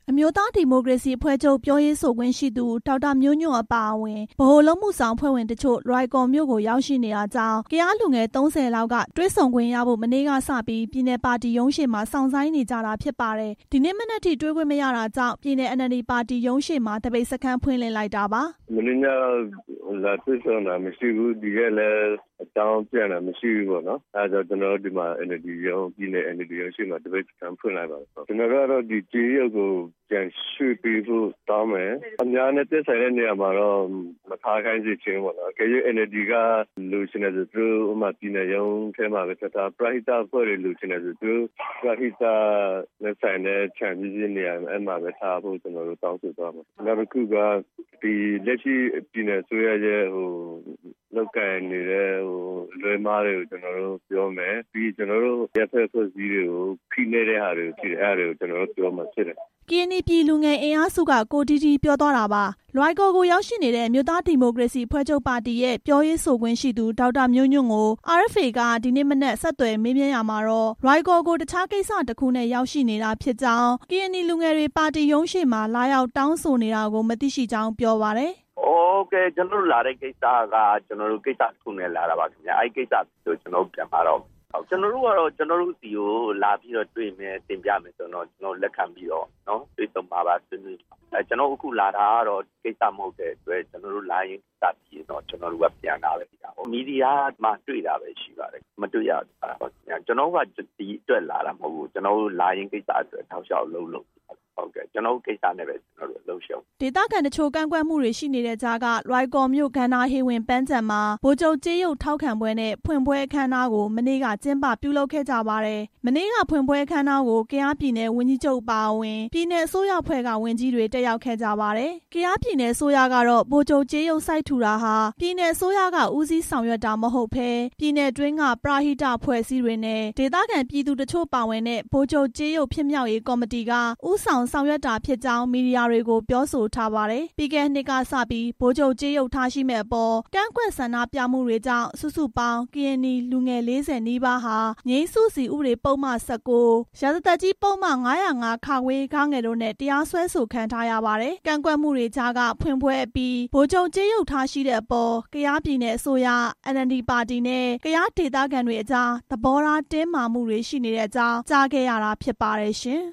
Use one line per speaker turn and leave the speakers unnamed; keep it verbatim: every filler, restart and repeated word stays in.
အမျိုးသားဒီမိုကရေစီအဖွဲ့ချုပ်ပြောရေးဆိုခွင့်ရှိသူဒေါက်တာမျိုးညွန့်အပါအဝင်ဗဟိုအလုပ်မှုဆောင်အဖွဲ့ဝင်တချို့လွိုင်ကော်မြို့ကိုရောက်ရှိနေတာကြောင့်ကယားလူငယ်သုံးဆယ်လောက်ကတွဲဆုံခွင့်ရဖို့မနေ့ကစပြီးပြည်နယ်ပါတီရုံးရှေ့မှာစောင့်ဆိုင်းနေကြတာဖြစ်ပါတယ်။ဒီနေ့မနက်ထိတွေ့ခွင့်မရတာကြောင့်ပြည်နယ် အန် အယ်လ် ဒီ ပါတီရုံးရှေ့မှာတပိတ်စခန်းဖွင့်လှစ်လိုက်တာပါ
။မနေ့ညလာတွေ့ဆုံတာမရှိဘူးဒီကလည်းအကြောင်းပြန်တာမရှိဘူးပေါ့နော်။အဲဒါကြောင့်ကျွန်တော်တို့ဒီမှာ အန် အယ်လ် ဒီ ရုံးပြည်နယ် အန် အယ်လ် ဒီ ရုံးရှေ့မှာတပိတ်စခန်းဖွင့်လိုက်ပါတယ်။ကျွန်တော်တို့ကတော့ဒီကြေးရုပ်ကိုပြန်ရွှေ့ပြီးဖို့တောင်းမယ်အများနဲ့တက်ဆိုင်တဲ့နေရာမှာတော့မထားခိုင်းစေချင်ပေါ့နော်။ကြေးရုပ် အန် အယ်လ် ဒီ ကလူရှင်တွေသူတို့ဥမာပြည်နယ်ရုံးထဲမှာပဲဆက်တာပရိဟိတအဖွဲ့တွေလူရှင်တွေသူတို့ပရိဟိတနဲ့ဆိုင်တဲ့ခြံစည်းစိမ်နေရာအဲ့မှာပဲထားဖို့ကျွန်တော်တို့တောင်းဆိုသွားမှာ။နောက်တစ်ခုကဒီလက်ရှိပြည်နယ်ဆိုရရဲ့ဟိုလောက်ကင်နေတဲ့ဟိုလွဲမားတွေကိုကျွန်တော်တို့ပြောမယ်ပြီးကျွန်တော်တို့ရပ်ဖက်ဖွဲ့စည်းတွေကိုဖိနေတဲ့ဟာတွေရှိတယ်အဲ့ဒါတွေကိုကျွန်တော်တို့ပြောမှာဖြစ်တယ်
။ကရင်နီပြည်လူငယ်အင်အားစုကကိုတီတီပြောသွားတာပါ။လွိုင်ကော်ကိုရောက်ရှိနေတဲ့အမျိုးသားဒီမိုကရေစီအဖွဲ့ချုပ်ပါတီရဲ့ပြောရေးဆိုခွင့်ရှိသူဒေါက်တာမျိုးညွန့်ကို အာရ် အက်ဖ် အေ ကဒီနေ့မနက်ဆက်သွယ်မေးမြန်းရမှာတော့လွိုင်ကော်ကိုတခြားကိစ္စတစ်ခုနဲ့ရောက်ရှိနေတာဖြစ်ကြောင်းကရင်နီလူငယ်တွေပါတီရုံးရှေ့မှာလာရောက်တောင်းဆိုနေတာကိုမသိရှိကြောင်းပြောပါတယ်
။โอเคကျွန်တော်တို့လာတဲ့ကိစ္စကကျွန်တော်တို့ကိစ္စတစ်ခုနဲ့လာတာပါခင်ဗျာအဲ့ကိစ္စကိုကျွန်တော်ပြန်มาတော့ကျွန်တော်တို့ကတော့ကျွန်တော်တို့စီကိုလာပြီးတော့တွေ့မယ်တင်ပြမယ်ဆိုတော့ကျွန်တော်လက်ခံပြီးတော့เนาะတွေ့ဆုံပါပါဆွေးနွေးအဲကျွန်တော်အခုလာတာကတော့ကိစ္စမဟုတ်တဲ့အတွက်ကျွန်တော်တို့လာရင်စပြီးတော့ကျွန်တော်တို့ကပြန်လာပဲဒါဟိုမီဒီယာမှာတွေ့တာပဲရှိပါတယ်မတွေ့ရဘူးကျွန်တော်ကဒီအတွက်လာတာမဟုတ်ဘူးကျွန်တော်တို့လာရင်ကိစ္စအတွက်ထောက်လျှောက်လုံးလုံးဟုတ်ကဲ့ကျွန်တော်တို့ကိစ္စနဲ့ပဲကျွန်တော်တို့လှုပ်ရှား
ဒေသခံတချို့ကန့်ကွက်မှုတွေရှိနေတဲ့ကြားကလွိုင်ကော်မြို့ကန္နာဟေဝင်ပန်းချံမှာဗိုလ်ချုပ်ကြေးရုပ်ထောက်ခံပွဲနဲ့ဖွင့်ပွဲအခမ်းအနားကိုမနေ့ကကျင်းပပြုလုပ်ခဲ့ကြပါတယ်။မနေ့ကဖွင့်ပွဲအခမ်းအနားကိုကယားပြည်နယ်ဝန်ကြီးချုပ်ပါဝင်ပြည်နယ်အစိုးရဖွဲ့ကဝန်ကြီးတွေတက်ရောက်ခဲ့ကြပါတယ်။ကယားပြည်နယ်အစိုးရကတော့ဗိုလ်ချုပ်ကြေးရုပ်စိုက်ထူတာဟာပြည်နယ်အစိုးရကဦးစီးဆောင်ရွက်တာမဟုတ်ဘဲပြည်နယ်တွင်းကပရဟိတဖွဲ့စည်းတွေနဲ့ဒေသခံပြည်သူတချို့ပါဝင်တဲ့ဗိုလ်ချုပ်ကြေးရုပ်ဖြစ်မြောက်ရေးကော်မတီကဦးဆောင်ဆောင်ရွက်တာဖြစ်ကြောင်းမီဒီယာတွေကိုပြောဆိုထားပါတယ်။ပြီးခဲ့တဲ့နှစ်ကစပြီးဗိုလ်ချုပ်ကြေးရုပ်ထားရှိမဲ့အပေါ်ကန့်ကွက်ဆန္ဒပြမှုတွေကြောင့်စုစုပေါင်းကရင်နီလူငယ်လေးဆယ်နီးပါးဟာငြိမ်းစုစီဥပဒေပုံမှန်၁၉ရာဇသတ်ကြီးပုံမှန်၅၀၅ခဝေးခငယ်တို့နဲ့တရားစွဲဆိုခံထားရပါတယ်။ကန့်ကွက်မှုတွေကြားကဖွင့်ပွဲအပြီးဗိုလ်ချုပ်ကြေးရုပ်ထားရှိတဲ့အပေါ်ကယားပြည်နယ်အစိုးရ အန် အယ်လ် ဒီ ပါတီနဲ့ကယားဒေသခံတွေအကြားသဘောထားတင်းမာမှုတွေရှိနေတဲ့အကြောင်းကြားခဲ့ရတာဖြစ်ပါတယ်ရှင်။